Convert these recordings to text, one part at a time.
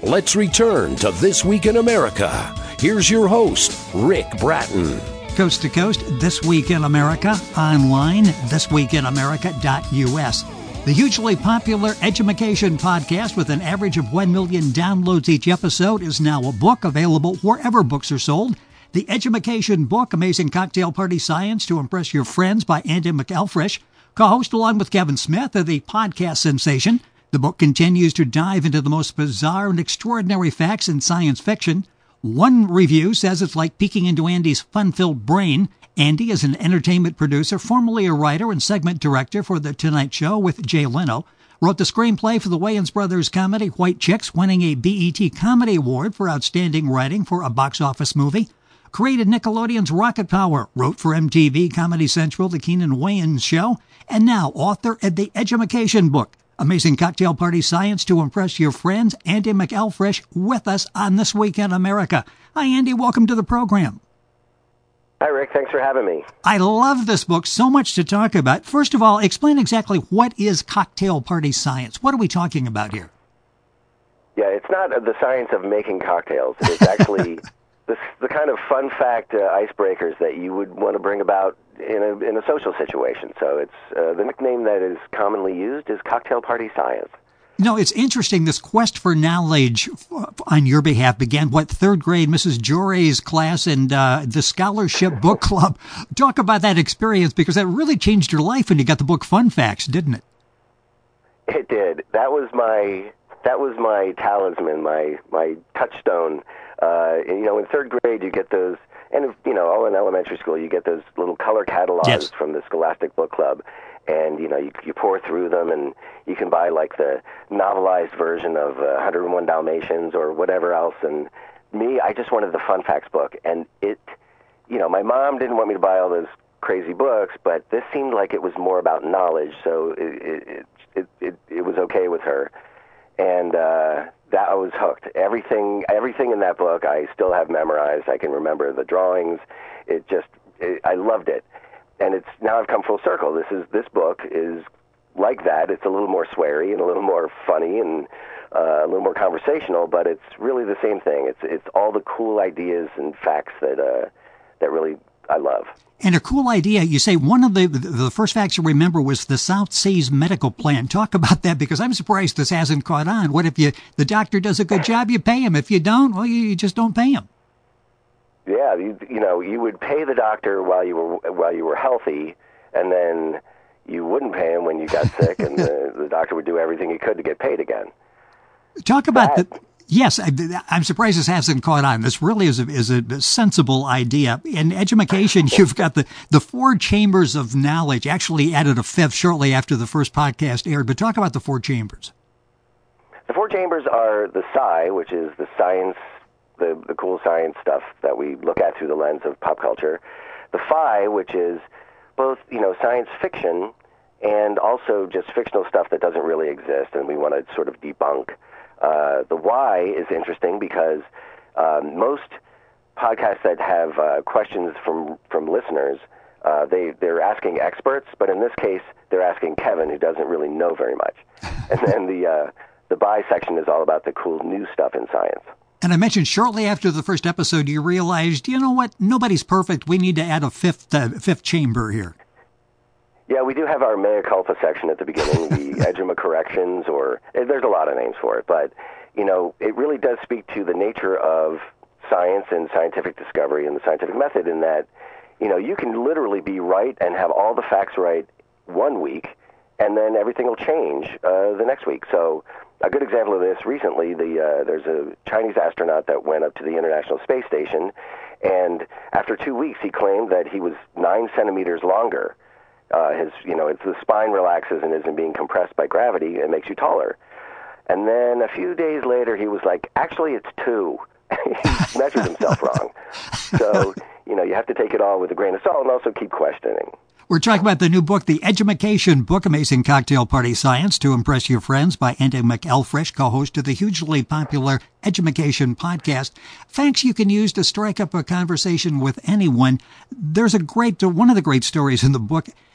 Let's return to This Week in America. Here's your host, Rick Bratton. Coast to coast, This Week in America, online, thisweekinamerica.us. The hugely popular Edumacation podcast with an average of 1 million downloads each episode is now a book available wherever books are sold. The Edumacation book, Amazing Cocktail Party Science to Impress Your Friends by Andy McElfresh, co-host along with Kevin Smith of the podcast sensation. The book continues to dive into the most bizarre and extraordinary facts in science fiction. One review says it's like peeking into Andy's fun-filled brain. Andy is an entertainment producer, formerly a writer and segment director for The Tonight Show with Jay Leno. Wrote the screenplay for the Wayans Brothers comedy White Chicks, winning a BET Comedy Award for outstanding writing for a box office movie. Created Nickelodeon's Rocket Power. Wrote for MTV, Comedy Central, The Keenan Wayans Show. And now author of the Edumacation book, Amazing Cocktail Party Science to Impress Your Friends, Andy McElfresh, with us on This Week in America. Hi, Andy. Welcome to the program. Hi, Rick. Thanks for having me. I love this book. So much to talk about. First of all, explain exactly what is cocktail party science. What are we talking about here? Yeah, it's not the science of making cocktails. It's actually the kind of fun fact icebreakers that you would want to bring about in a social situation. So it's the nickname that is commonly used is cocktail party science. No, it's interesting. This quest for knowledge on your behalf began, third grade, Mrs. Jory's class and the Scholarship Book Club. Talk about that experience, because that really changed your life when you got the book Fun Facts, didn't it? It did. That was my talisman, my touchstone. In third grade you get those, and all in elementary school you get those little color catalogs Yes. from the Scholastic Book Club. And, you pour through them, and you can buy, like, the novelized version of 101 Dalmatians or whatever else. And me, I just wanted the Fun Facts book. And my mom didn't want me to buy all those crazy books, but this seemed like it was more about knowledge, so it was okay with her. And that I was hooked. Everything in that book I still have memorized. I can remember the drawings. I loved it. And it's now I've come full circle. This book is like that. It's a little more sweary and a little more funny and a little more conversational, but it's really the same thing. It's all the cool ideas and facts that really I love. And a cool idea, you say one of the first facts you remember was the South Seas Medical Plan. Talk about that, because I'm surprised this hasn't caught on. What if the doctor does a good job, you pay him. If you don't, well, you just don't pay him. Yeah, you would pay the doctor while you were healthy, and then you wouldn't pay him when you got sick, and the doctor would do everything he could to get paid again. Talk about Yes, I'm surprised this hasn't caught on. This really is a sensible idea. In Edumacation, you've got the 4 chambers of knowledge. Actually added a 5th shortly after the first podcast aired. But talk about the 4 chambers. The 4 chambers are the Sci, which is the science, the cool science stuff that we look at through the lens of pop culture. The Phi, which is both, science fiction and also just fictional stuff that doesn't really exist and we want to sort of debunk. The Y is interesting because most podcasts that have questions from listeners, they're asking experts, but in this case, they're asking Kevin, who doesn't really know very much. And then the Bi section is all about the cool new stuff in science. And I mentioned shortly after the first episode, you realized, you know what, nobody's perfect. We need to add a fifth chamber here. Yeah, we do have our mea culpa section at the beginning, the Eduma corrections, or there's a lot of names for it. But, it really does speak to the nature of science and scientific discovery and the scientific method in that, you can literally be right and have all the facts right one week, and then everything will change the next week. So a good example of this recently, there's a Chinese astronaut that went up to the International Space Station, and after 2 weeks he claimed that he was 9 centimeters longer. The spine relaxes and isn't being compressed by gravity. It makes you taller. And then a few days later, he was like, actually, it's 2. He measured himself wrong. So, you have to take it all with a grain of salt and also keep questioning. We're talking about the new book, The Edumacation book, Amazing Cocktail Party Science to Impress Your Friends by Andy McElfresh, co-host of the hugely popular Edumacation podcast. Facts you can use to strike up a conversation with anyone. There's one of the great stories in the book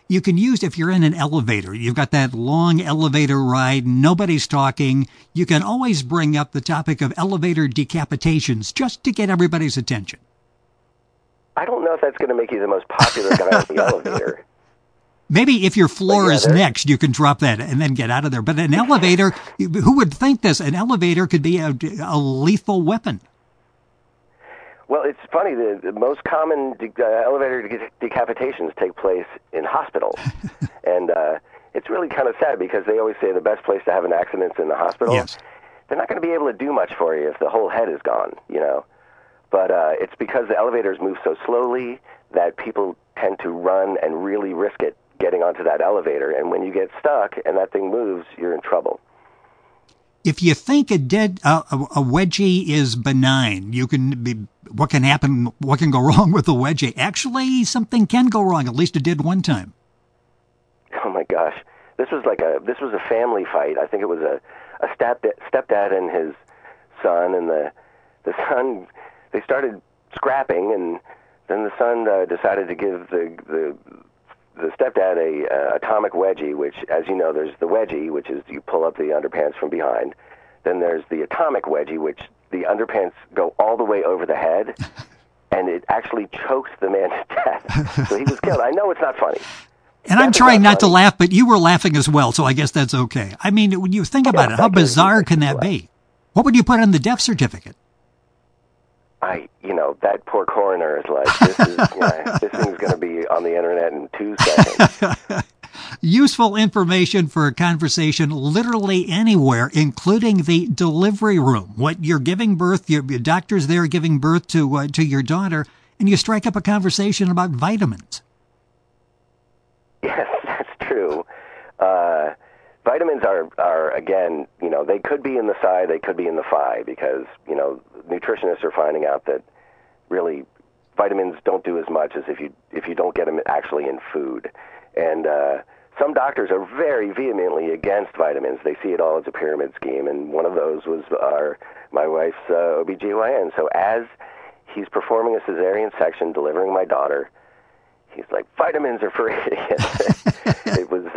you can use if you're in an elevator. You've got that long elevator ride, nobody's talking. You can always bring up the topic of elevator decapitations just to get everybody's attention. I don't know if that's going to make you the most popular guy in the elevator. Maybe if your floor is next, you can drop that and then get out of there. But an elevator, who would think this? An elevator could be a lethal weapon. Well, it's funny. The most common elevator decapitations take place in hospitals. And it's really kind of sad because they always say the best place to have an accident is in the hospital. Yes. They're not going to be able to do much for you if the whole head is gone, you know. But it's because the elevators move so slowly that people tend to run and really risk it getting onto that elevator. And when you get stuck and that thing moves, you're in trouble. If you think a wedgie is benign, what can happen, what can go wrong with a wedgie? Actually, something can go wrong. At least it did one time. Oh my gosh. This was a family fight. I think it was a stepdad and his son, and the son, they started scrapping, and then the son decided to give the stepdad a atomic wedgie, which, as you know, there's the wedgie, which is you pull up the underpants from behind. Then there's the atomic wedgie, which the underpants go all the way over the head, and it actually chokes the man to death. So he was killed. I know it's not funny. And I'm trying not to laugh, but you were laughing as well, so I guess that's okay. I mean, when you think about it, how bizarre can that be? What would you put on the death certificate? That poor coroner is like, this thing's going to be on the internet in 2 seconds. Useful information for a conversation literally anywhere, including the delivery room. What you're giving birth, your doctor's there giving birth to your daughter, and you strike up a conversation about vitamins. Yes, that's true. Vitamins are again, they could be in the psi, they could be in the phi, because, nutritionists are finding out that really vitamins don't do as much as if you don't get them actually in food. And some doctors are very vehemently against vitamins. They see it all as a pyramid scheme, and one of those was my wife's OBGYN. So as he's performing a cesarean section, delivering my daughter, he's like, vitamins are for idiots. It was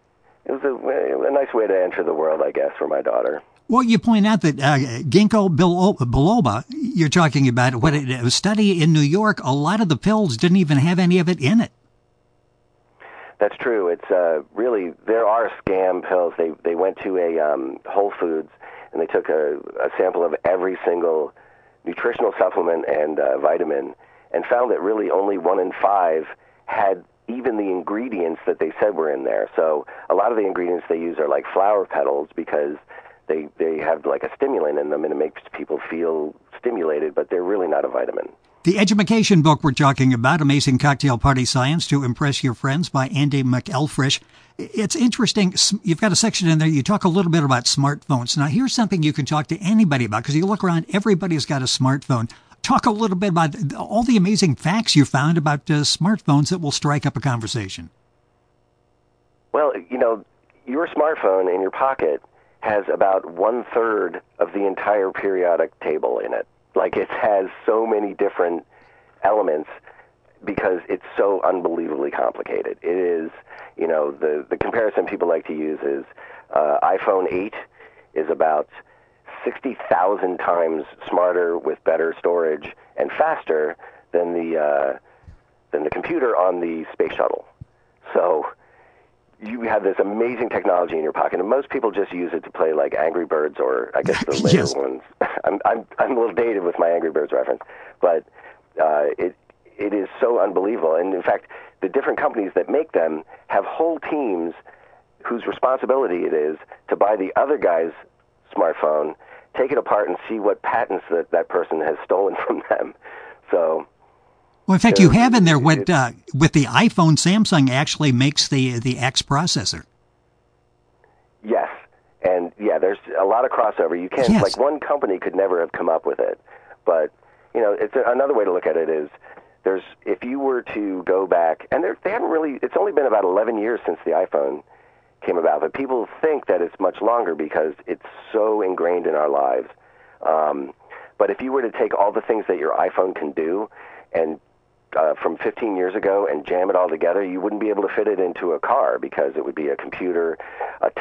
a nice way to enter the world, I guess, for my daughter. Well, you point out that ginkgo biloba, you're talking about, a study in New York, a lot of the pills didn't even have any of it in it. That's true. It's really, there are scam pills. They went to a Whole Foods, and they took a sample of every single nutritional supplement and vitamin, and found that really only 1 in 5 had even the ingredients that they said were in there. So a lot of the ingredients they use are like flower petals because they have like a stimulant in them, and it makes people feel stimulated, but they're really not a vitamin. The edumacation book we're talking about, Amazing Cocktail Party Science to Impress Your Friends by Andy McElfresh. It's interesting. You've got a section in there. You talk a little bit about smartphones. Now, here's something you can talk to anybody about, because you look around, everybody's got a smartphone. Talk a little bit about all the amazing facts you found about smartphones that will strike up a conversation. Well, your smartphone in your pocket has about 1/3 of the entire periodic table in it. Like, it has so many different elements because it's so unbelievably complicated. It is, the comparison people like to use is iPhone 8 is about 60,000 times smarter with better storage and faster than the computer on the space shuttle. So you have this amazing technology in your pocket, and most people just use it to play like Angry Birds, or I guess the later Yes. ones. I'm a little dated with my Angry Birds reference, but it is so unbelievable. And in fact, the different companies that make them have whole teams whose responsibility it is to buy the other guy's smartphone, take it apart, and see what patents that person has stolen from them. So. Well, in fact, you have in there with the iPhone, Samsung actually makes the X processor. Yes, and there's a lot of crossover. You can't, Yes. like, one company could never have come up with it, but it's another way to look at it is if you were to go back, and they haven't really. It's only been about 11 years since the iPhone came about, but people think that it's much longer because it's so ingrained in our lives. But if you were to take all the things that your iPhone can do and from 15 years ago and jam it all together, you wouldn't be able to fit it into a car because it would be a computer, a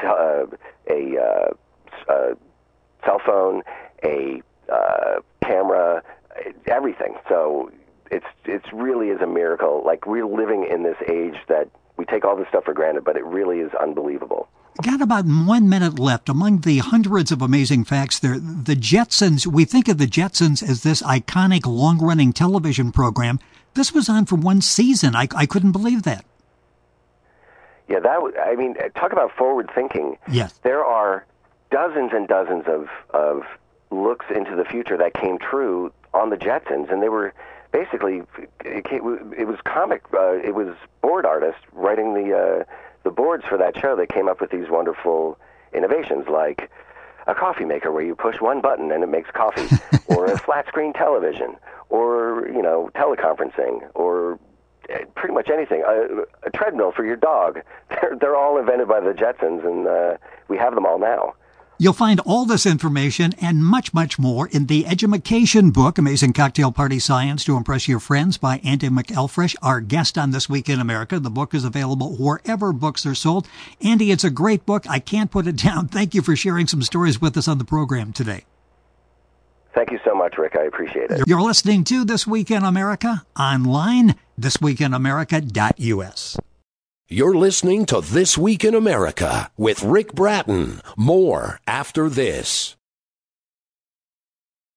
cell phone, a camera, everything. So it's really is a miracle. Like, we're living in this age that we take all this stuff for granted, but it really is unbelievable. Got about 1 minute left. Among the hundreds of amazing facts there, the Jetsons, we think of the Jetsons as this iconic long-running television program. This was on for one season. I couldn't believe that. Yeah, talk about forward thinking. Yes. There are dozens and dozens of looks into the future that came true on the Jetsons, and they were basically, it was comic, it was board artists writing the boards for that show. They came up with these wonderful innovations, like a coffee maker where you push one button and it makes coffee, or a flat screen television, or teleconferencing, or pretty much anything. A treadmill for your dog. They're all invented by the Jetsons, and we have them all now. You'll find all this information and much, much more in the Edumacation book, Amazing Cocktail Party Science to Impress Your Friends, by Andy McElfresh, our guest on This Week in America. The book is available wherever books are sold. Andy, it's a great book. I can't put it down. Thank you for sharing some stories with us on the program today. Thank you so much, Rick. I appreciate it. You're listening to This Week in America online, thisweekinamerica.us. You're listening to This Week in America with Rick Bratton. More after this.